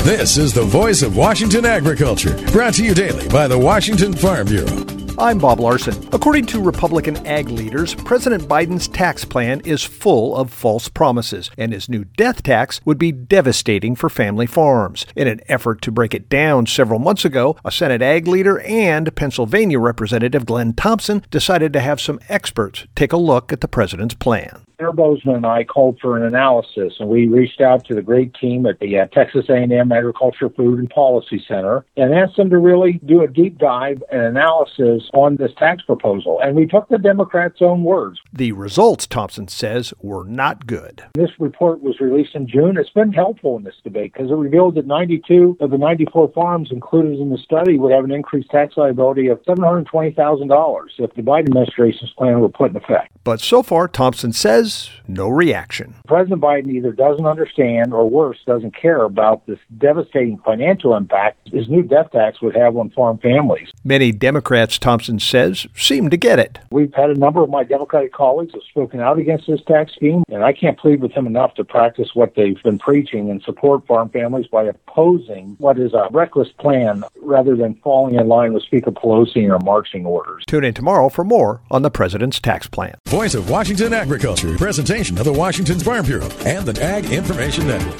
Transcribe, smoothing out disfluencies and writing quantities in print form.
This is the voice of Washington agriculture, brought to you daily by the Washington Farm Bureau. I'm Bob Larson. According to Republican ag leaders, President Biden's tax plan is full of false promises, and his new death tax would be devastating for family farms. In an effort to break it down several months ago, a Senate ag leader and Pennsylvania Representative Glenn Thompson decided to have some experts take a look at the president's plan. Mayor Bozeman and I called for an analysis, and we reached out to the great team at the Texas A&M Agriculture, Food, and Policy Center and asked them to really do a deep dive and analysis on this tax proposal. And we took the Democrats' own words. The results, Thompson says, were not good. This report was released in June. It's been helpful in this debate because it revealed that 92 of the 94 farms included in the study would have an increased tax liability of $720,000 if the Biden administration's plan were put in effect. But so far, Thompson says, no reaction. President Biden either doesn't understand or worse, doesn't care about this devastating financial impact his new death tax would have on farm families. Many Democrats, Thompson says, seem to get it. We've had a number of my Democratic colleagues have spoken out against this tax scheme, and I can't plead with them enough to practice what they've been preaching and support farm families by opposing what is a reckless plan rather than falling in line with Speaker Pelosi and her marching orders. Tune in tomorrow for more on the president's tax plan. Voice of Washington agriculture, presentation of the Washington Farm Bureau and the Ag Information Network.